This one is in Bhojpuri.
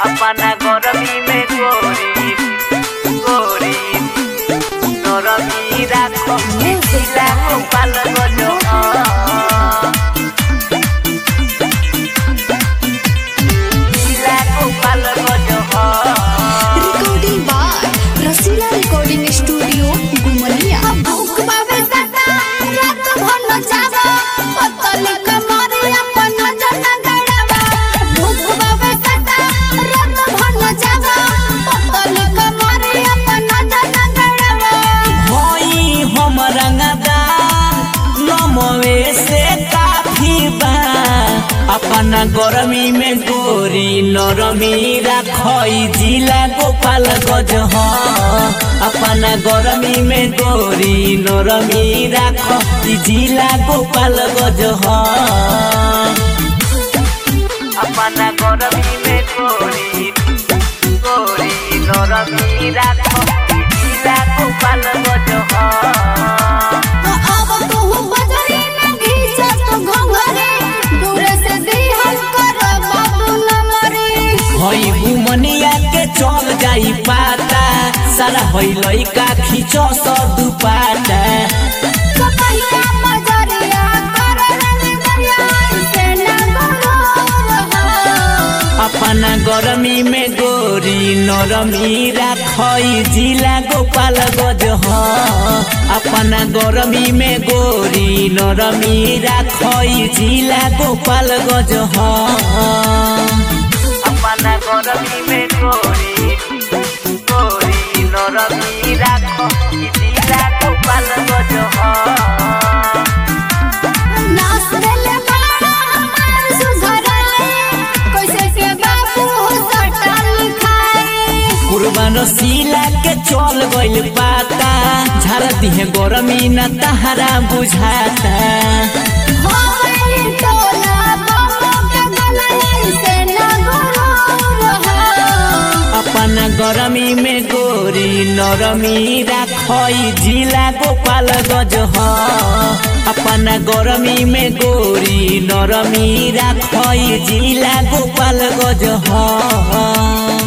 अपना गरमी में गोरी गोरी नरमी राखो जिला गोपालगंज जिला Gopalganj recording by Rasila recording studio Gumliya. अपना गरमी में गोरी नरमी राखई जिला गोपालगंज अपना गरमी में गोरी नरमी राखई जिला गोपालगंज अपना गरमी में गोरी गोरी नरमी राखो जिला गोपालगंज घुमनिया के चल जाई पाता सारा होई लइका खींचो स दुपाटा अपना गरमी में गोरी नरमी राखई जिला गोपालगंज अपना गरमी में गोरी नरमी राखई जिला गोपालगंज अपना गरमी में गोरी गोरी नरमी राखो जिला गोपालगंज कुर्बान रसीला के चल गइल पाता झाड़ दिहे गरमी न तहरा बुझाता अपना गरमी में गोरी नरमी राखई जिला गोपालगंज अपना गरमी में गोरी नरमी राखई जिला गोपालगंज